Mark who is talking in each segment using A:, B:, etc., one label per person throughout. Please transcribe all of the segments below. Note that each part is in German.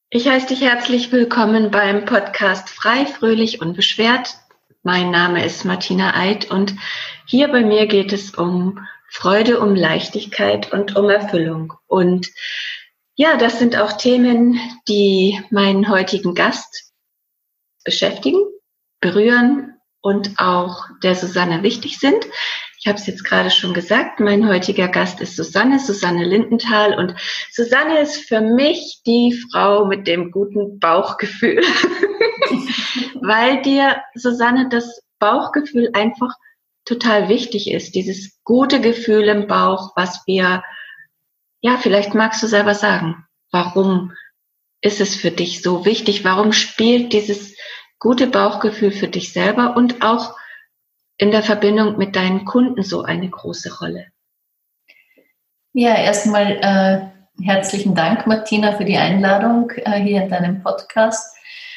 A: Ich heiße dich herzlich willkommen beim Podcast Frei, Fröhlich, Unbeschwert. Mein Name ist Martina Eid und hier bei mir geht es um Freude, um Leichtigkeit und um Erfüllung. Und ja, das sind auch Themen, die meinen heutigen Gast beschäftigen, berühren und auch der Susanne wichtig sind. Ich habe es jetzt gerade schon gesagt, mein heutiger Gast ist Susanne Lindenthal. Und Susanne ist für mich die Frau mit dem guten Bauchgefühl, weil dir, Susanne, das Bauchgefühl einfach total wichtig ist. Dieses gute Gefühl im Bauch, was wir, ja, vielleicht magst du selber sagen, warum ist es für dich so wichtig? Warum spielt dieses gute Bauchgefühl für dich selber und auch in der Verbindung mit deinen Kunden so eine große Rolle?
B: Ja, erstmal herzlichen Dank, Martina, für die Einladung hier in deinem Podcast.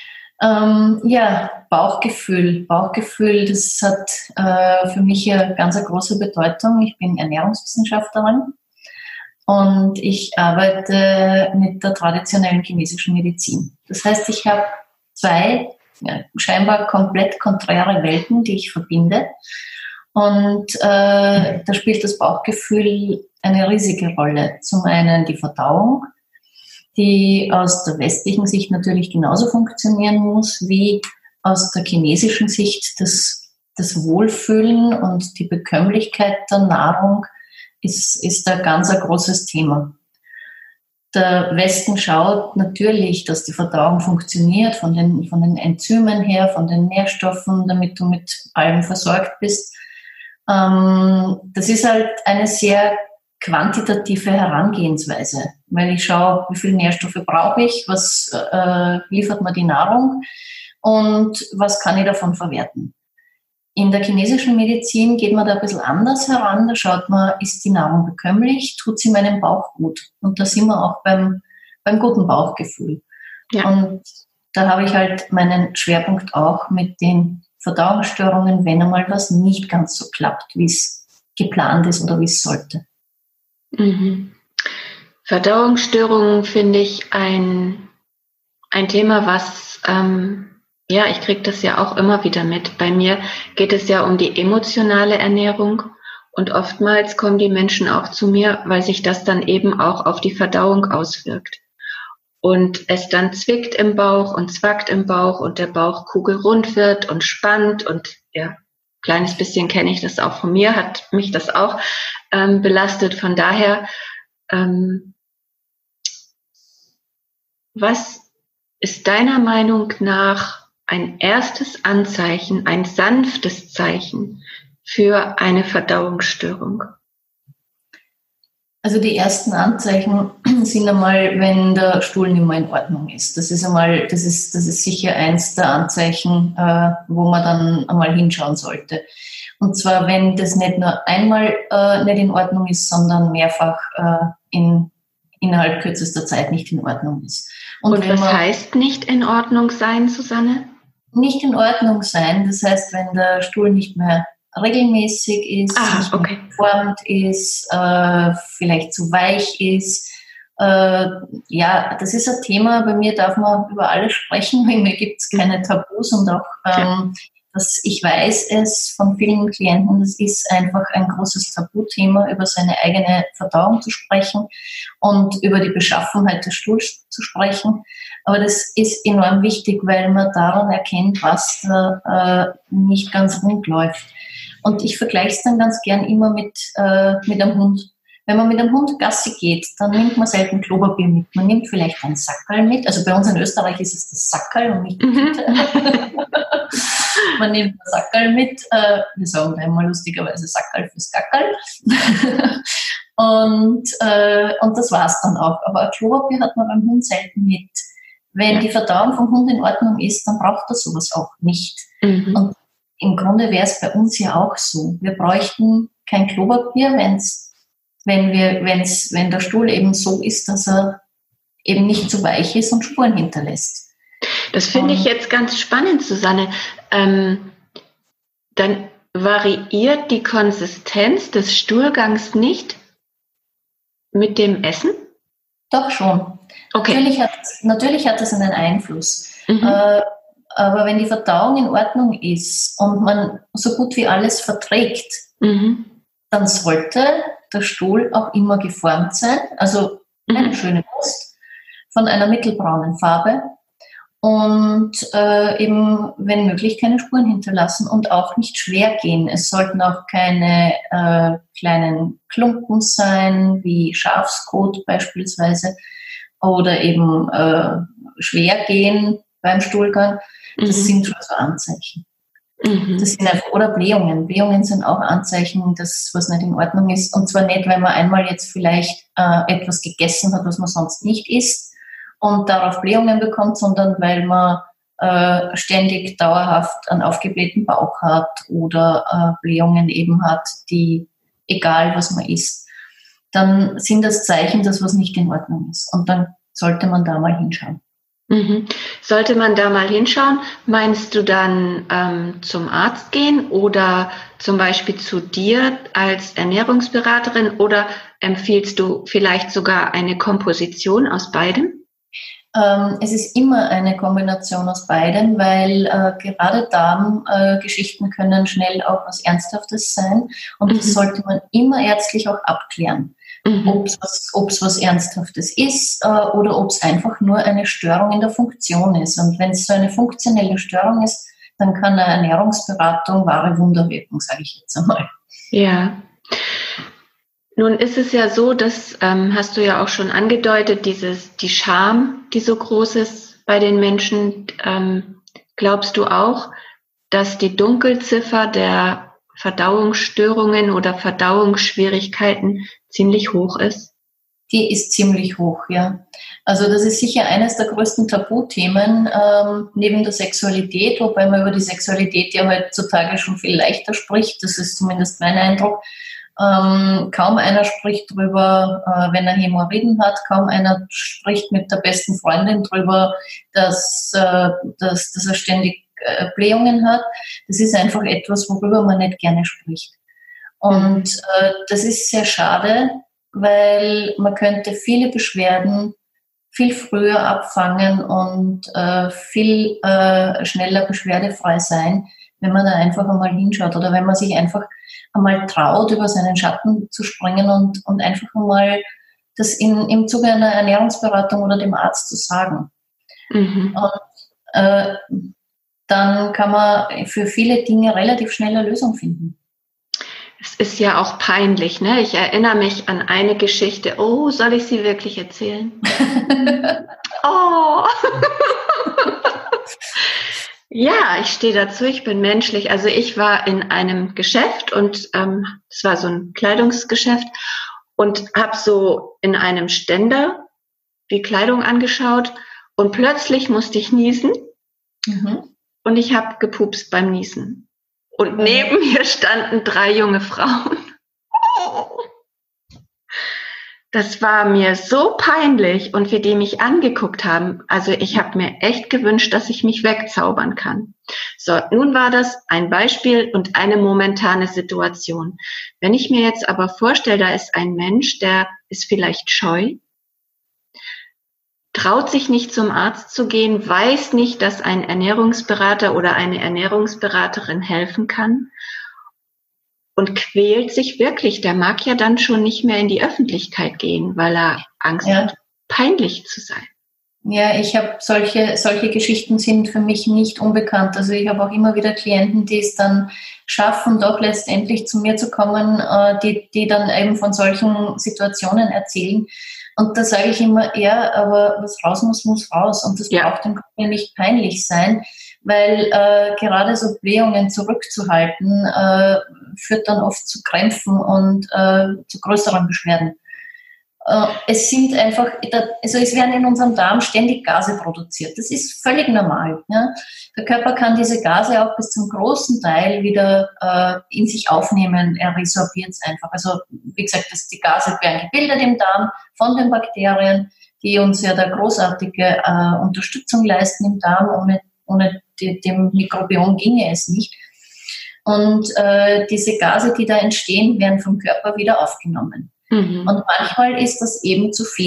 B: Bauchgefühl, das hat für mich eine ganz große Bedeutung. Ich bin Ernährungswissenschaftlerin und ich arbeite mit der traditionellen chinesischen Medizin. Das heißt, ich habe zwei scheinbar komplett konträre Welten, die ich verbinde. Und da spielt das Bauchgefühl eine riesige Rolle. Zum einen die Verdauung, die aus der westlichen Sicht natürlich genauso funktionieren muss, wie aus der chinesischen Sicht das Wohlfühlen und die Bekömmlichkeit der Nahrung ist da ganz ein großes Thema. Der Westen schaut natürlich, dass die Verdauung funktioniert, von den Enzymen her, von den Nährstoffen, damit du mit allem versorgt bist. Das ist halt eine sehr quantitative Herangehensweise, weil ich schaue, wie viele Nährstoffe brauche ich, was liefert mir die Nahrung und was kann ich davon verwerten. In der chinesischen Medizin geht man da ein bisschen anders heran. Da schaut man, ist die Nahrung bekömmlich, tut sie meinem Bauch gut. Und da sind wir auch beim guten Bauchgefühl. Ja. Und da habe ich halt meinen Schwerpunkt auch mit den Verdauungsstörungen, wenn einmal was nicht ganz so klappt, wie es geplant ist oder wie es sollte.
A: Mhm. Verdauungsstörungen finde ich ein Thema, was ich kriege das ja auch immer wieder mit. Bei mir geht es ja um die emotionale Ernährung und oftmals kommen die Menschen auch zu mir, weil sich das dann eben auch auf die Verdauung auswirkt. Und es dann zwickt im Bauch und zwackt im Bauch und der Bauch kugelrund wird und spannt und ja, kleines bisschen kenne ich das auch von mir, hat mich das auch belastet. Von daher, was ist deiner Meinung nach ein erstes Anzeichen, ein sanftes Zeichen für eine Verdauungsstörung?
B: Also die ersten Anzeichen sind einmal, wenn der Stuhl nicht mehr in Ordnung ist. Das ist sicher eins der Anzeichen, wo man dann einmal hinschauen sollte. Und zwar, wenn das nicht nur einmal nicht in Ordnung ist, sondern mehrfach innerhalb kürzester Zeit nicht in Ordnung ist.
A: Und was heißt nicht in Ordnung sein, Susanne?
B: Nicht in Ordnung sein, das heißt, wenn der Stuhl nicht mehr regelmäßig ist, nicht mehr geformt ist, vielleicht zu weich ist. Das ist ein Thema, bei mir darf man über alles sprechen, bei mir gibt es keine Tabus und auch, ich weiß es von vielen Klienten, das ist einfach ein großes Tabuthema, über seine eigene Verdauung zu sprechen und über die Beschaffenheit des Stuhls zu sprechen. Aber das ist enorm wichtig, weil man daran erkennt, was da nicht ganz rund läuft. Und ich vergleiche es dann ganz gern immer mit einem Hund. Wenn man mit einem Hund Gassi geht, dann nimmt man selten Klopapier mit. Man nimmt vielleicht ein Sackerl mit. Also bei uns in Österreich ist es das Sackerl und nicht die Tüte. Man nimmt das Sackerl mit. Wir sagen da immer lustigerweise Sackerl fürs Gackerl. Und das war's dann auch. Aber ein Klopapier hat man beim Hund selten mit. Wenn die Verdauung vom Hund in Ordnung ist, dann braucht er sowas auch nicht. Mhm. Und im Grunde wäre es bei uns ja auch so. Wir bräuchten kein Klopapier, wenn der Stuhl eben so ist, dass er eben nicht zu weich ist und Spuren hinterlässt.
A: Das finde ich jetzt ganz spannend, Susanne. Dann variiert die Konsistenz des Stuhlgangs nicht mit dem Essen?
B: Doch schon.
A: Okay.
B: Natürlich hat das einen Einfluss.
A: Mhm.
B: Aber wenn die Verdauung in Ordnung ist und man so gut wie alles verträgt, dann sollte der Stuhl auch immer geformt sein, also eine schöne Wurst von einer mittelbraunen Farbe und eben, wenn möglich, keine Spuren hinterlassen und auch nicht schwer gehen. Es sollten auch keine kleinen Klumpen sein, wie Schafskot beispielsweise, oder eben schwer gehen beim Stuhlgang. Das sind schon so Anzeichen. Das sind einfach, oder Blähungen. Blähungen sind auch Anzeichen, dass was nicht in Ordnung ist. Und zwar nicht, weil man einmal jetzt vielleicht etwas gegessen hat, was man sonst nicht isst und darauf Blähungen bekommt, sondern weil man ständig dauerhaft einen aufgeblähten Bauch hat oder Blähungen eben hat, die, egal was man isst, dann sind das Zeichen, dass was nicht in Ordnung ist. Und dann sollte man da mal hinschauen.
A: Sollte man da mal hinschauen? Meinst du dann zum Arzt gehen oder zum Beispiel zu dir als Ernährungsberaterin oder empfiehlst du vielleicht sogar eine Komposition aus beidem?
B: Es ist immer eine Kombination aus beidem, weil gerade Darmgeschichten können schnell auch was Ernsthaftes sein und das sollte man immer ärztlich auch abklären. Ob es was Ernsthaftes ist oder ob es einfach nur eine Störung in der Funktion ist. Und wenn es so eine funktionelle Störung ist, dann kann eine Ernährungsberatung wahre Wunder wirken, sage ich jetzt einmal.
A: Ja. Nun ist es ja so, das hast du ja auch schon angedeutet, die Scham, die so groß ist bei den Menschen. Glaubst du auch, dass die Dunkelziffer der Verdauungsstörungen oder Verdauungsschwierigkeiten ziemlich hoch ist?
B: Die ist ziemlich hoch, ja. Also das ist sicher eines der größten Tabuthemen neben der Sexualität, wobei man über die Sexualität ja heutzutage schon viel leichter spricht. Das ist zumindest mein Eindruck. Kaum einer spricht drüber, wenn er Hämorrhoiden hat. Kaum einer spricht mit der besten Freundin drüber, dass er ständig Blähungen hat. Das ist einfach etwas, worüber man nicht gerne spricht. Und das ist sehr schade, weil man könnte viele Beschwerden viel früher abfangen und viel schneller beschwerdefrei sein, wenn man da einfach einmal hinschaut oder wenn man sich einfach einmal traut, über seinen Schatten zu springen und einfach einmal das im Zuge einer Ernährungsberatung oder dem Arzt zu sagen. Und dann kann man für viele Dinge relativ schnell eine Lösung finden.
A: Es ist ja auch peinlich, ne? Ich erinnere mich an eine Geschichte. Oh, soll ich sie wirklich erzählen? Oh! Ja, ich stehe dazu, ich bin menschlich. Also ich war in einem Geschäft und es war so ein Kleidungsgeschäft und habe so in einem Ständer die Kleidung angeschaut und plötzlich musste ich niesen und ich habe gepupst beim Niesen. Und neben mir standen 3 junge Frauen. Das war mir so peinlich und wie die mich angeguckt haben. Also ich habe mir echt gewünscht, dass ich mich wegzaubern kann. So, nun war das ein Beispiel und eine momentane Situation. Wenn ich mir jetzt aber vorstelle, da ist ein Mensch, der ist vielleicht scheu, traut sich nicht zum Arzt zu gehen, weiß nicht, dass ein Ernährungsberater oder eine Ernährungsberaterin helfen kann und quält sich wirklich. Der mag ja dann schon nicht mehr in die Öffentlichkeit gehen, weil er Angst hat, peinlich zu sein.
B: Ja, ich habe solche Geschichten sind für mich nicht unbekannt. Also ich habe auch immer wieder Klienten, die es dann schaffen, doch letztendlich zu mir zu kommen, die dann eben von solchen Situationen erzählen. Und da sage ich immer, ja, aber was raus muss, muss raus. Und das braucht dann nicht peinlich sein, weil gerade so Blähungen zurückzuhalten, führt dann oft zu Krämpfen und zu größeren Beschwerden. Es sind einfach, also es werden in unserem Darm ständig Gase produziert. Das ist völlig normal. Ja? Der Körper kann diese Gase auch bis zum großen Teil wieder in sich aufnehmen. Er resorbiert es einfach. Also wie gesagt, die Gase werden gebildet im Darm von den Bakterien, die uns ja da großartige Unterstützung leisten im Darm. Ohne dem Mikrobiom ginge es nicht. Und diese Gase, die da entstehen, werden vom Körper wieder aufgenommen. Und manchmal ist das eben zu viel.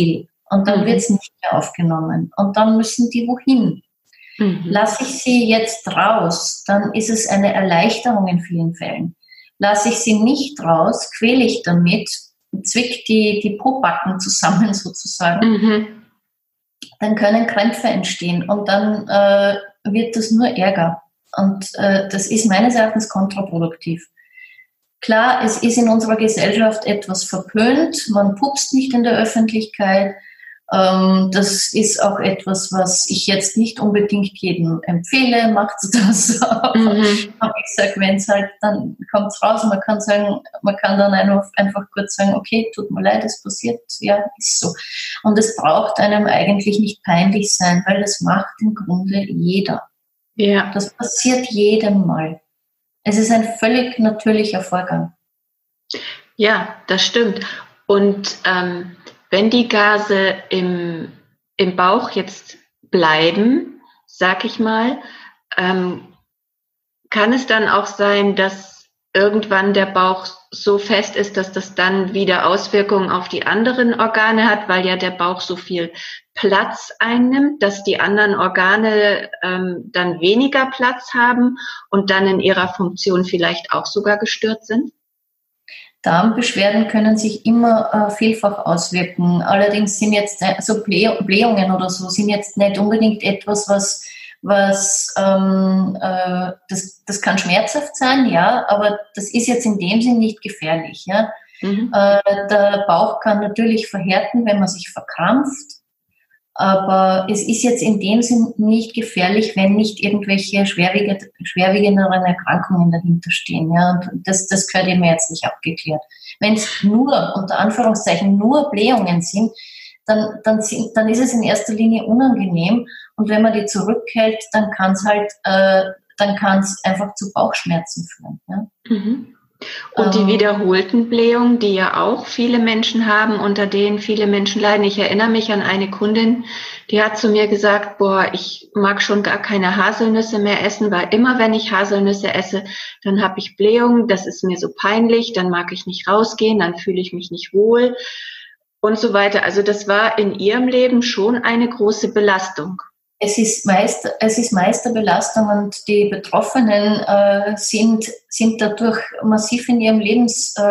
B: Und dann wird es nicht mehr aufgenommen. Und dann müssen die wohin? Lasse ich sie jetzt raus, dann ist es eine Erleichterung in vielen Fällen. Lasse ich sie nicht raus, quäle ich damit, zwick die Pobacken zusammen sozusagen, dann können Krämpfe entstehen und dann wird das nur Ärger. Und das ist meines Erachtens kontraproduktiv. Klar, es ist in unserer Gesellschaft etwas verpönt, man pupst nicht in der Öffentlichkeit. Das ist auch etwas, was ich jetzt nicht unbedingt jedem empfehle, macht das. Aber ich sage, wenn es halt, dann kommt es raus. Man kann sagen, man kann dann einfach kurz sagen, okay, tut mir leid, es passiert, ja, ist so. Und es braucht einem eigentlich nicht peinlich sein, weil das macht im Grunde jeder. Ja. Das passiert jedem Mal. Es ist ein völlig natürlicher Vorgang.
A: Ja, das stimmt. Und wenn die Gase im Bauch jetzt bleiben, sag ich mal, kann es dann auch sein, dass irgendwann der Bauch so fest ist, dass das dann wieder Auswirkungen auf die anderen Organe hat, weil ja der Bauch so viel Platz einnimmt, dass die anderen Organe dann weniger Platz haben und dann in ihrer Funktion vielleicht auch sogar gestört sind?
B: Darmbeschwerden können sich immer vielfach auswirken. Allerdings sind jetzt so Blähungen oder so sind jetzt nicht unbedingt etwas, das kann schmerzhaft sein, ja, aber das ist jetzt in dem Sinn nicht gefährlich. Ja. Der Bauch kann natürlich verhärten, wenn man sich verkrampft, aber es ist jetzt in dem Sinn nicht gefährlich, wenn nicht irgendwelche schwerwiegenderen Erkrankungen dahinter stehen. Ja. Und das gehört eben jetzt nicht abgeklärt. Wenn es nur, unter Anführungszeichen, nur Blähungen sind, dann ist es in erster Linie unangenehm. Und wenn man die zurückhält, dann kann es einfach zu Bauchschmerzen führen. Ja.
A: Und die wiederholten Blähungen, die ja auch viele Menschen haben, unter denen viele Menschen leiden. Ich erinnere mich an eine Kundin, die hat zu mir gesagt, ich mag schon gar keine Haselnüsse mehr essen, weil immer wenn ich Haselnüsse esse, dann habe ich Blähungen, das ist mir so peinlich, dann mag ich nicht rausgehen, dann fühle ich mich nicht wohl und so weiter. Also das war in ihrem Leben schon eine große Belastung.
B: Es ist meist eine Belastung und die Betroffenen sind dadurch massiv in ihrem Leben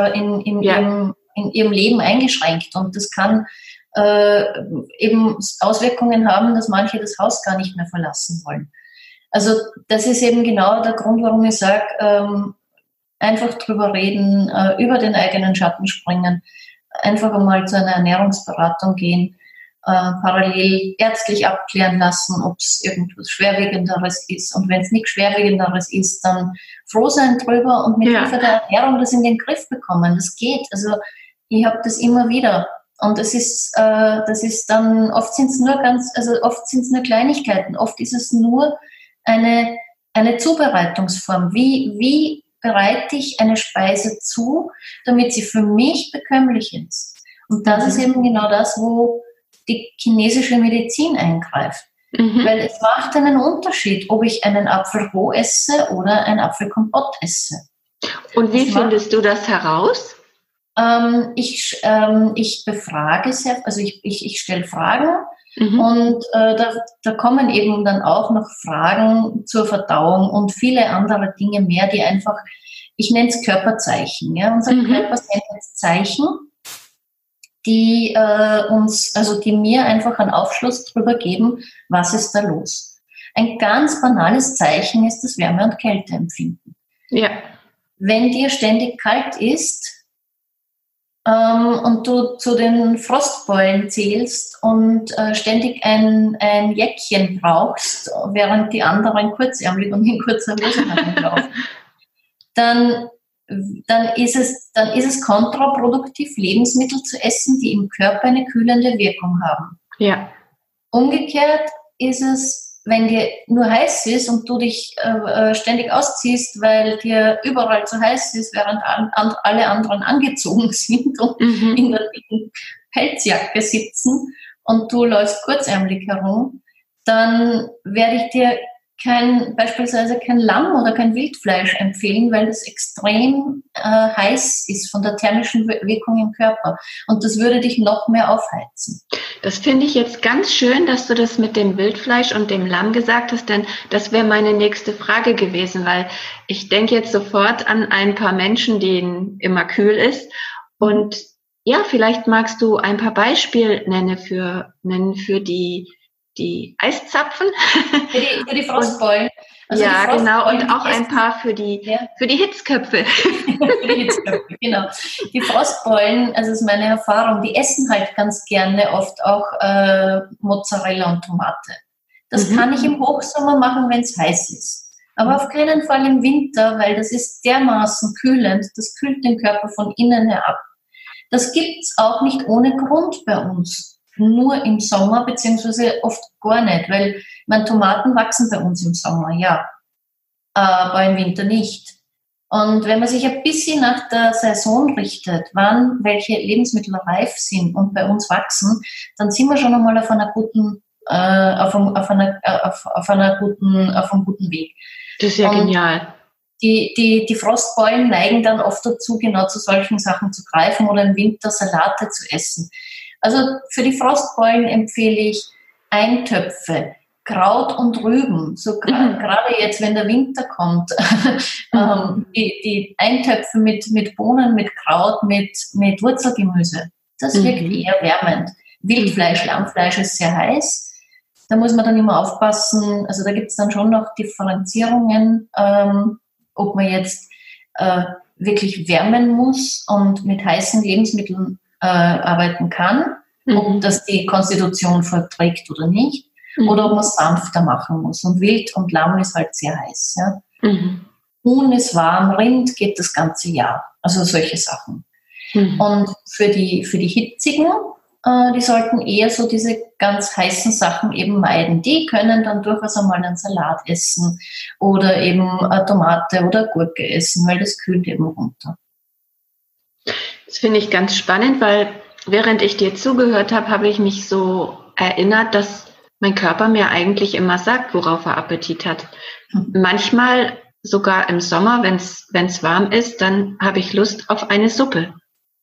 B: eingeschränkt und das kann eben Auswirkungen haben, dass manche das Haus gar nicht mehr verlassen wollen. Also das ist eben genau der Grund, warum ich sage, einfach drüber reden, über den eigenen Schatten springen, einfach einmal zu einer Ernährungsberatung gehen, parallel ärztlich abklären lassen, ob es irgendwas Schwerwiegenderes ist. Und wenn es nichts Schwerwiegenderes ist, dann froh sein drüber und mit Hilfe der Ernährung das in den Griff bekommen. Das geht. Also ich habe das immer wieder. Und das ist dann, oft sind es nur Kleinigkeiten. Oft ist es nur eine Zubereitungsform. Wie bereite ich eine Speise zu, damit sie für mich bekömmlich ist? Und das ist eben genau das, wo die chinesische Medizin eingreift. Weil es macht einen Unterschied, ob ich einen Apfel roh esse oder einen Apfelkompott esse.
A: Und wie findest du das heraus?
B: Ich befrage sehr, also ich stelle Fragen und da kommen eben dann auch noch Fragen zur Verdauung und viele andere Dinge mehr, die einfach, ich nenne es Körperzeichen. Ja? Unser Körper sendet Zeichen, die mir einfach einen Aufschluss darüber geben, was ist da los. Ein ganz banales Zeichen ist das Wärme- und Kälteempfinden. Ja. Wenn dir ständig kalt ist und du zu den Frostbeulen zählst und ständig ein Jäckchen brauchst, während die anderen kurzärmlich und in kurzer Hose herumlaufen, dann ist es kontraproduktiv, Lebensmittel zu essen, die im Körper eine kühlende Wirkung haben. Ja. Umgekehrt ist es, wenn dir nur heiß ist und du dich ständig ausziehst, weil dir überall zu heiß ist, während alle anderen angezogen sind und in der dicken Pelzjacke sitzen und du läufst kurzärmlich herum, dann werde ich dir beispielsweise kein Lamm oder kein Wildfleisch empfehlen, weil das extrem heiß ist von der thermischen Wirkung im Körper. Und das würde dich noch mehr aufheizen.
A: Das finde ich jetzt ganz schön, dass du das mit dem Wildfleisch und dem Lamm gesagt hast, denn das wäre meine nächste Frage gewesen, weil ich denke jetzt sofort an ein paar Menschen, denen immer kühl ist. Und ja, vielleicht magst du ein paar Beispiele nennen für die Eiszapfen.
B: Für die Frostbeulen.
A: Also ja, genau. Und auch ein paar für die Hitzköpfe.
B: Für die Hitzköpfe, genau. Die Frostbeulen, also das ist meine Erfahrung, die essen halt ganz gerne oft auch Mozzarella und Tomate. Das kann ich im Hochsommer machen, wenn es heiß ist. Aber auf keinen Fall im Winter, weil das ist dermaßen kühlend, das kühlt den Körper von innen her ab. Das gibt's auch nicht ohne Grund bei uns. Nur im Sommer, beziehungsweise oft gar nicht, weil Tomaten wachsen bei uns im Sommer, ja, aber im Winter nicht. Und wenn man sich ein bisschen nach der Saison richtet, wann welche Lebensmittel reif sind und bei uns wachsen, dann sind wir schon einmal auf einem guten Weg.
A: Das ist ja genial.
B: Die Frostbeulen neigen dann oft dazu, genau zu solchen Sachen zu greifen oder im Winter Salate zu essen. Also für die Frostbeulen empfehle ich Eintöpfe, Kraut und Rüben. So gerade jetzt, wenn der Winter kommt, die Eintöpfe mit Bohnen, mit Kraut, mit Wurzelgemüse. Das wirkt eher wärmend. Wildfleisch, Lammfleisch ist sehr heiß. Da muss man dann immer aufpassen. Also da gibt es dann schon noch Differenzierungen, ob man jetzt wirklich wärmen muss und mit heißen Lebensmitteln arbeiten kann, ob das die Konstitution verträgt oder nicht, oder ob man es sanfter machen muss. Und Wild und Lamm ist halt sehr heiß. Ja? Huhn ist warm, Rind geht das ganze Jahr. Also solche Sachen. Und für die Hitzigen, die sollten eher so diese ganz heißen Sachen eben meiden. Die können dann durchaus einmal einen Salat essen oder eben eine Tomate oder eine Gurke essen, weil das kühlt eben runter.
A: Das finde ich ganz spannend, weil während ich dir zugehört habe, habe ich mich so erinnert, dass mein Körper mir eigentlich immer sagt, worauf er Appetit hat. Manchmal sogar im Sommer, wenn es warm ist, dann habe ich Lust auf eine Suppe.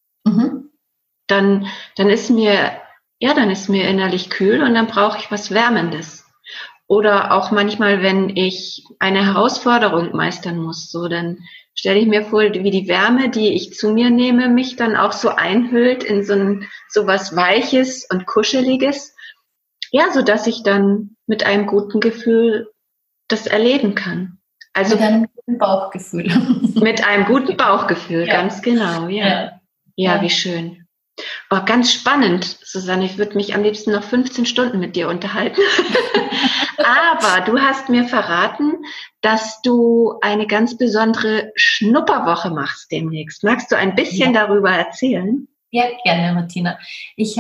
A: Dann ist mir innerlich kühl und dann brauche ich was Wärmendes. Oder auch manchmal, wenn ich eine Herausforderung meistern muss, so dann stelle ich mir vor, wie die Wärme, die ich zu mir nehme, mich dann auch so einhüllt in so was Weiches und Kuscheliges. Ja, so dass ich dann mit einem guten Gefühl das erleben kann. Also
B: mit einem guten Bauchgefühl.
A: Mit einem guten Bauchgefühl, ja. Ganz genau, ja. Ja, wie schön. Oh, ganz spannend, Susanne. Ich würde mich am liebsten noch 15 Stunden mit dir unterhalten. Aber du hast mir verraten, dass du eine ganz besondere Schnupperwoche machst demnächst. Magst du ein bisschen darüber erzählen?
B: Ja, gerne, Martina. Ich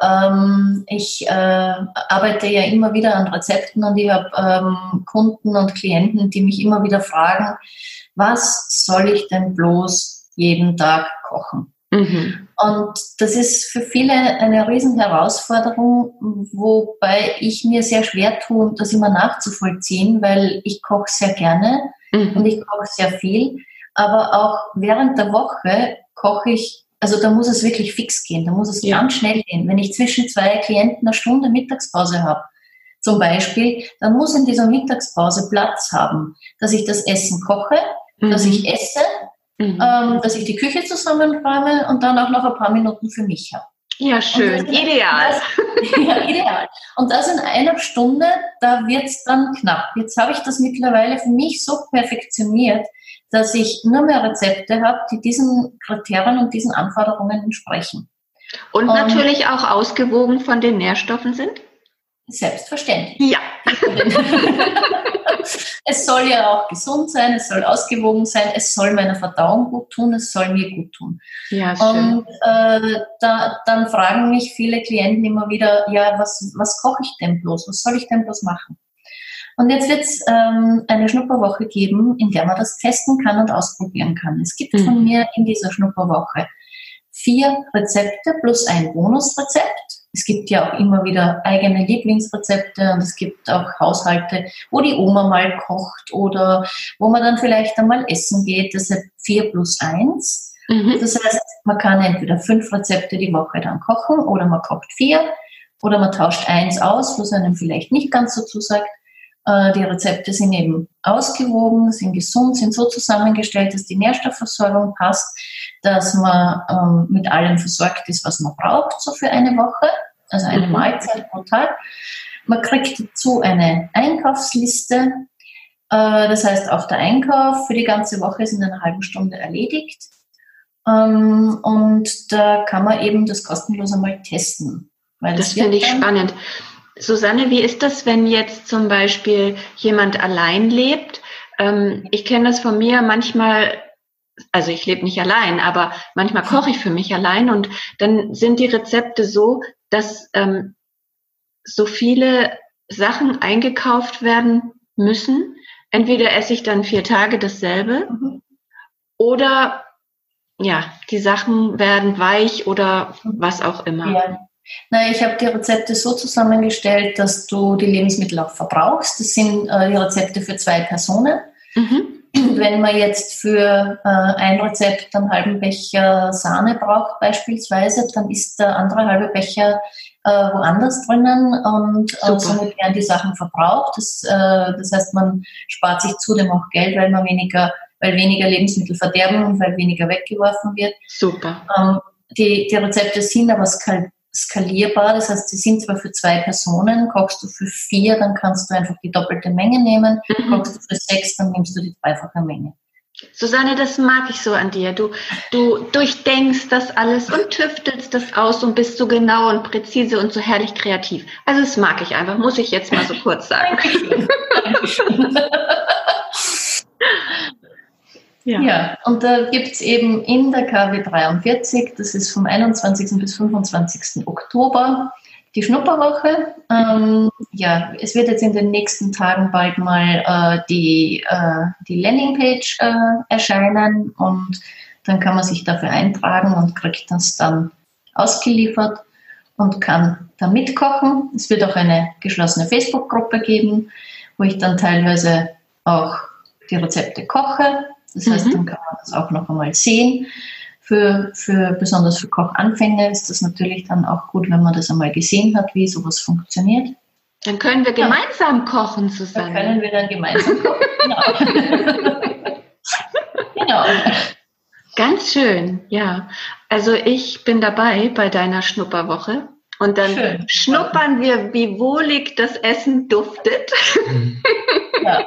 B: arbeite ja immer wieder an Rezepten und ich habe Kunden und Klienten, die mich immer wieder fragen, was soll ich denn bloß jeden Tag kochen? Und das ist für viele eine riesen Herausforderung, wobei ich mir sehr schwer tue, das immer nachzuvollziehen, weil ich koche sehr gerne und ich koche sehr viel, aber auch während der Woche koche ich, also da muss es wirklich fix gehen, da muss es ganz schnell gehen. Wenn ich zwischen zwei Klienten eine Stunde Mittagspause habe, zum Beispiel, dann muss in dieser Mittagspause Platz haben, dass ich das Essen koche, dass ich esse, dass ich die Küche zusammenräume und dann auch noch ein paar Minuten für mich habe.
A: Ja, schön. Ideal.
B: Ideal. Und das in einer Stunde, da wird es dann knapp. Jetzt habe ich das mittlerweile für mich so perfektioniert, dass ich nur mehr Rezepte habe, die diesen Kriterien und diesen Anforderungen entsprechen.
A: Und natürlich auch ausgewogen von den Nährstoffen sind?
B: Selbstverständlich.
A: Ja.
B: Es soll ja auch gesund sein, es soll ausgewogen sein, es soll meiner Verdauung gut tun, es soll mir gut tun.
A: Ja, schön.
B: Und dann fragen mich viele Klienten immer wieder, ja, was koche ich denn bloß? Was soll ich denn bloß machen? Und jetzt wird es eine Schnupperwoche geben, in der man das testen kann und ausprobieren kann. Es gibt von mir in dieser Schnupperwoche 4 Rezepte plus ein Bonusrezept. es gibt ja auch immer wieder eigene Lieblingsrezepte und es gibt auch Haushalte, wo die Oma mal kocht oder wo man dann vielleicht einmal essen geht. Deshalb 4+1. Das heißt, man kann entweder 5 Rezepte die Woche dann kochen oder man kocht 4 oder man tauscht 1 aus, was einem vielleicht nicht ganz so zusagt. Die Rezepte sind eben ausgewogen, sind gesund, sind so zusammengestellt, dass die Nährstoffversorgung passt, dass man mit allem versorgt ist, was man braucht, so für eine Woche, also eine Mahlzeit pro Tag. Man kriegt dazu eine Einkaufsliste. Das heißt, auch der Einkauf für die ganze Woche ist in einer halben Stunde erledigt. Und da kann man eben das kostenlos einmal testen. Weil
A: das finde ich spannend. Susanne, wie ist das, wenn jetzt zum Beispiel jemand allein lebt? Ich kenne das von mir manchmal, also ich lebe nicht allein, aber manchmal koche ich für mich allein und dann sind die Rezepte so, dass so viele Sachen eingekauft werden müssen. Entweder esse ich dann 4 Tage dasselbe oder ja, die Sachen werden weich oder was auch immer.
B: Ja. Na, ich habe die Rezepte so zusammengestellt, dass du die Lebensmittel auch verbrauchst. Das sind die Rezepte für 2 Personen. Wenn man jetzt für ein Rezept einen halben Becher Sahne braucht beispielsweise, dann ist der andere halbe Becher woanders drinnen und somit werden die Sachen verbraucht. Das heißt, man spart sich zudem auch Geld, weil weniger Lebensmittel verderben und weil weniger weggeworfen wird.
A: Super.
B: Die Rezepte sind aber skalierbar, das heißt, sie sind zwar für 2 Personen, kochst du für 4, dann kannst du einfach die doppelte Menge nehmen, kochst du für 6, dann nimmst du die 3-fache Menge.
A: Susanne, das mag ich so an dir. Du durchdenkst das alles und tüftelst das aus und bist so genau und präzise und so herrlich kreativ. Also das mag ich einfach, muss ich jetzt mal so kurz sagen.
B: Dankeschön. Ja, und da gibt es eben in der KW 43, das ist vom 21. bis 25. Oktober, die Schnupperwoche. Es wird jetzt in den nächsten Tagen bald mal die Landingpage erscheinen und dann kann man sich dafür eintragen und kriegt das dann ausgeliefert und kann da mitkochen. Es wird auch eine geschlossene Facebook-Gruppe geben, wo ich dann teilweise auch die Rezepte koche. Das heißt, dann kann man das auch noch einmal sehen. Besonders für Kochanfänger ist das natürlich dann auch gut, wenn man das einmal gesehen hat, wie sowas funktioniert.
A: Dann können wir gemeinsam kochen, Susanne.
B: Dann können wir dann gemeinsam kochen, genau. Ganz
A: schön, ja. Also ich bin dabei bei deiner Schnupperwoche. Und dann schnuppern wir, wie wohlig das Essen duftet.
B: Ja.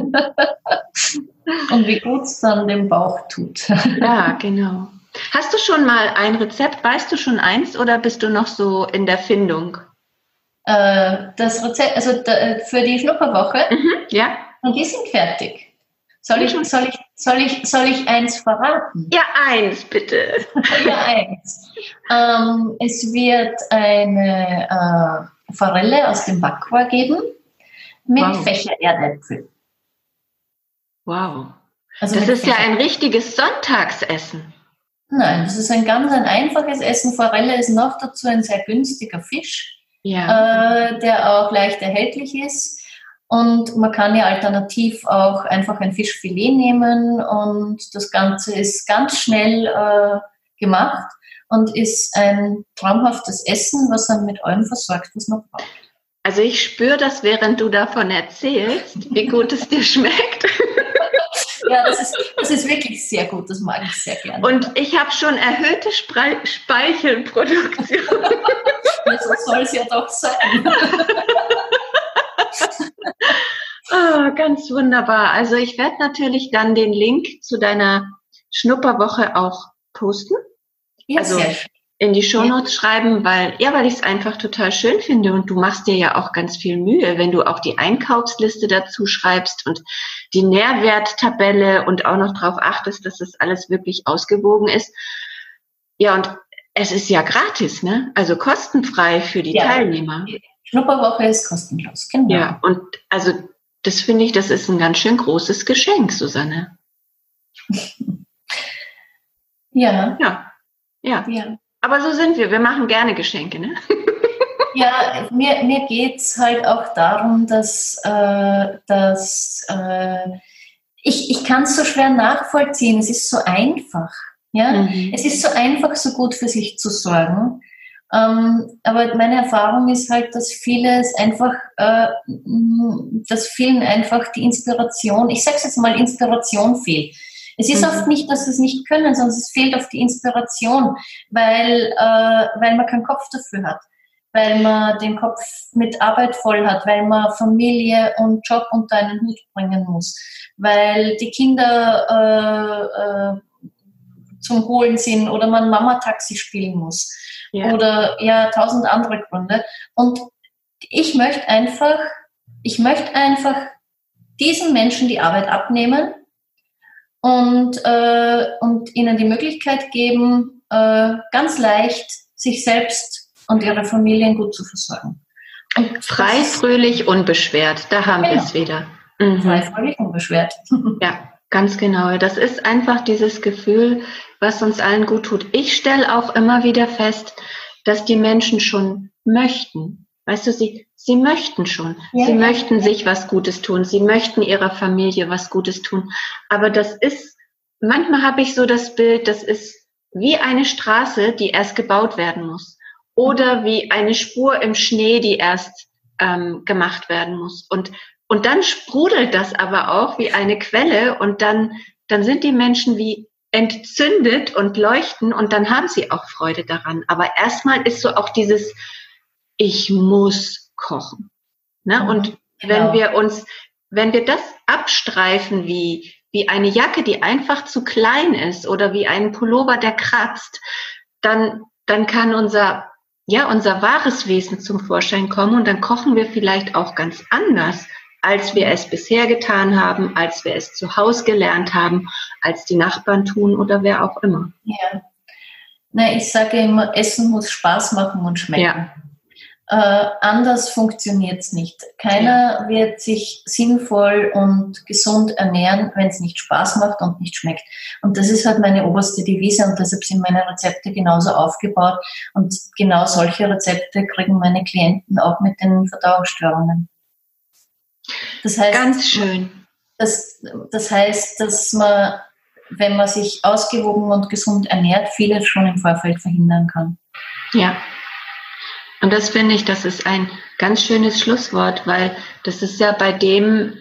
B: Und wie gut es dann dem Bauch tut.
A: Ja, genau. Hast du schon mal ein Rezept? Weißt du schon eins oder bist du noch so in der Findung?
B: Das Rezept, also für die Schnupperwoche?
A: Ja.
B: Und die sind fertig. Soll ich eins verraten?
A: Ja, eins, bitte.
B: Ja, eins. Es wird eine Forelle aus dem Backrohr geben mit Fächer-Erdäpfel.
A: Wow. Also das ist ja ein richtiges Sonntagsessen.
B: Nein, das ist ein einfaches Essen. Forelle ist noch dazu ein sehr günstiger Fisch, der auch leicht erhältlich ist. Und man kann ja alternativ auch einfach ein Fischfilet nehmen und das Ganze ist ganz schnell gemacht und ist ein traumhaftes Essen, was dann mit allem versorgt, was man braucht.
A: Also ich spüre das, während du davon erzählst, wie gut es dir schmeckt.
B: Ja, das ist wirklich sehr gut, das mag ich sehr gerne.
A: Und ich habe schon erhöhte Speichelproduktion.
B: So soll es ja doch sein.
A: Oh, ganz wunderbar. Also ich werde natürlich dann den Link zu deiner Schnupperwoche auch posten.
B: Ja,
A: also in die Shownotes schreiben, weil ich es einfach total schön finde und du machst dir ja auch ganz viel Mühe, wenn du auch die Einkaufsliste dazu schreibst und die Nährwerttabelle und auch noch darauf achtest, dass das alles wirklich ausgewogen ist. Ja, und es ist ja gratis, ne? Also kostenfrei für die Teilnehmer.
B: Die Schnupperwoche ist kostenlos, genau.
A: Ja, und also das finde ich, das ist ein ganz schön großes Geschenk, Susanne.
B: Ja.
A: Aber so sind wir. Wir machen gerne Geschenke, ne?
B: Ja, mir geht es halt auch darum, ich kann es so schwer nachvollziehen. Es ist so einfach. Ja? Es ist so einfach, so gut für sich zu sorgen. Aber meine Erfahrung ist halt, dass vielen einfach die Inspiration, ich sage es jetzt mal, Inspiration fehlt. Es ist oft nicht, dass sie es nicht können, sondern es fehlt oft die Inspiration, weil man keinen Kopf dafür hat, weil man den Kopf mit Arbeit voll hat, weil man Familie und Job unter einen Hut bringen muss, weil die Kinder zum Holen sind oder man Mama-Taxi spielen muss oder 1000 andere Gründe. Und ich möchte einfach diesen Menschen die Arbeit abnehmen und ihnen die Möglichkeit geben, ganz leicht sich selbst und ihre Familien gut zu versorgen.
A: Und frei, fröhlich, unbeschwert, da haben wir es wieder.
B: Frei, fröhlich, unbeschwert.
A: Ja. Ganz genau. Das ist einfach dieses Gefühl, was uns allen gut tut. Ich stelle auch immer wieder fest, dass die Menschen schon möchten. Weißt du, sie möchten schon. Ja, sie möchten sich was Gutes tun. Sie möchten ihrer Familie was Gutes tun. Aber manchmal habe ich so das Bild, das ist wie eine Straße, die erst gebaut werden muss. Oder wie eine Spur im Schnee, die erst gemacht werden muss. Und dann sprudelt das aber auch wie eine Quelle und dann sind die Menschen wie entzündet und leuchten und dann haben sie auch Freude daran. Aber erstmal ist so auch dieses, ich muss kochen. Ne? Und genau. wenn wir das abstreifen wie eine Jacke, die einfach zu klein ist oder wie ein Pullover, der kratzt, dann kann unser wahres Wesen zum Vorschein kommen und dann kochen wir vielleicht auch ganz anders, als wir es bisher getan haben, als wir es zu Hause gelernt haben, als die Nachbarn tun oder wer auch immer.
B: Ja. Na, ich sage immer, Essen muss Spaß machen und schmecken. Ja. Anders funktioniert es nicht. Keiner wird sich sinnvoll und gesund ernähren, wenn es nicht Spaß macht und nicht schmeckt. Und das ist halt meine oberste Devise und deshalb sind meine Rezepte genauso aufgebaut und genau solche Rezepte kriegen meine Klienten auch mit den Verdauungsstörungen. Das heißt,
A: ganz schön.
B: Das heißt, dass man, wenn man sich ausgewogen und gesund ernährt, vieles schon im Vorfeld verhindern kann.
A: Ja. Und das finde ich, das ist ein ganz schönes Schlusswort, weil das ist ja bei dem,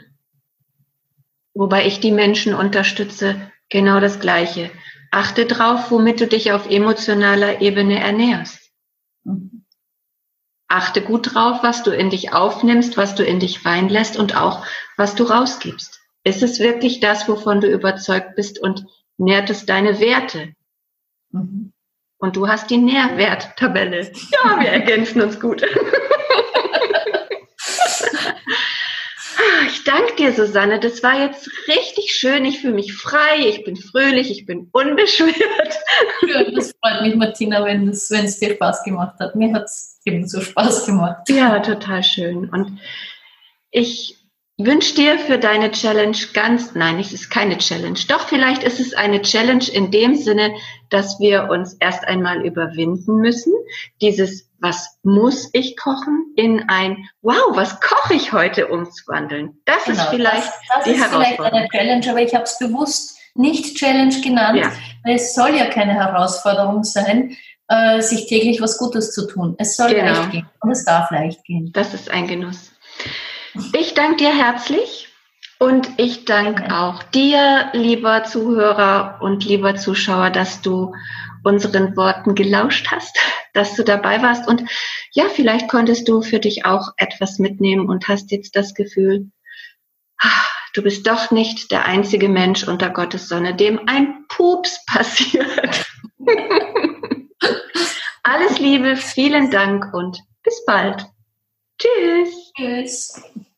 A: wobei ich die Menschen unterstütze, genau das Gleiche. Achte drauf, womit du dich auf emotionaler Ebene ernährst. Achte gut drauf, was du in dich aufnimmst, was du in dich reinlässt und auch, was du rausgibst. Ist es wirklich das, wovon du überzeugt bist und nährt es deine Werte? Und du hast die Nährwerttabelle. Ja, wir ergänzen uns gut. Ich danke dir, Susanne. Das war jetzt richtig schön. Ich fühle mich frei, ich bin fröhlich, ich bin unbeschwert.
B: Schön, das freut mich, Martina, wenn es dir Spaß gemacht hat. Mir hat es ebenso Spaß gemacht.
A: Ja, total schön. Und ich wünsche dir für deine Challenge nein, es ist keine Challenge. Doch, vielleicht ist es eine Challenge in dem Sinne, dass wir uns erst einmal überwinden müssen. Dieses, was muss ich kochen, in ein, wow, was koche ich heute umzuwandeln. Das ist vielleicht die Herausforderung. Das ist vielleicht eine
B: Challenge, aber ich habe es bewusst nicht Challenge genannt, weil es soll ja keine Herausforderung sein, sich täglich was Gutes zu tun. Es soll leicht gehen und es darf leicht gehen.
A: Das ist ein Genuss. Ich danke dir herzlich und ich danke auch dir, lieber Zuhörer und lieber Zuschauer, dass du unseren Worten gelauscht hast, dass du dabei warst und ja, vielleicht konntest du für dich auch etwas mitnehmen und hast jetzt das Gefühl, du bist doch nicht der einzige Mensch unter Gottes Sonne, dem ein Pups passiert. Alles Liebe, vielen Dank und bis bald. Tschüss.
B: Tschüss.